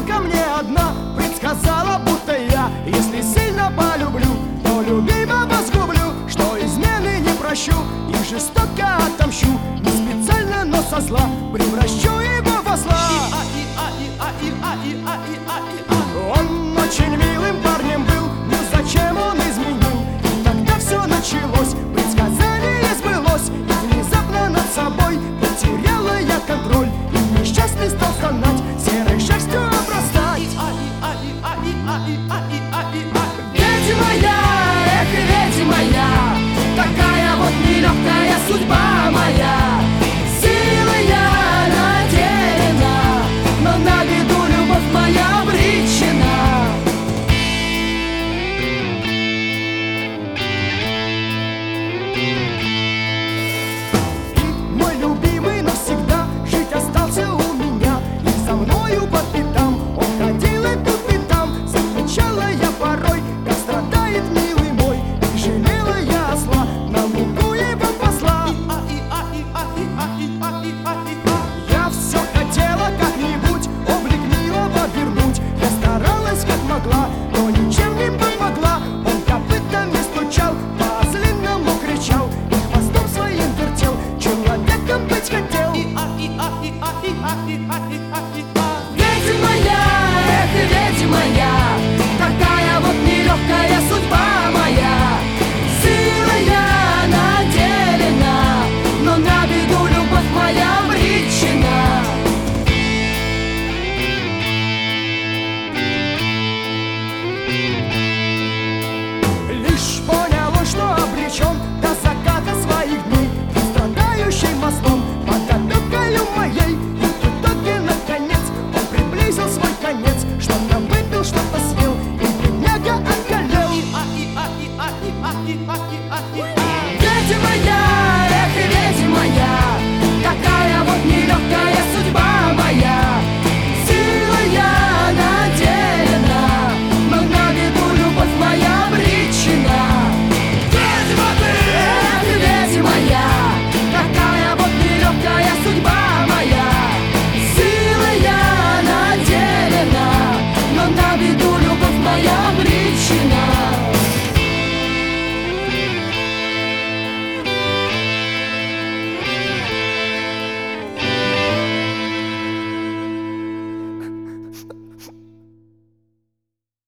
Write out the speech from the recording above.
только мне одна предсказала, будто я, если сильно полюблю, то любимого сгублю, что измены не прощу и жестоко отомщу. Не специально, но со зла превращу его в осла. Он очень милый.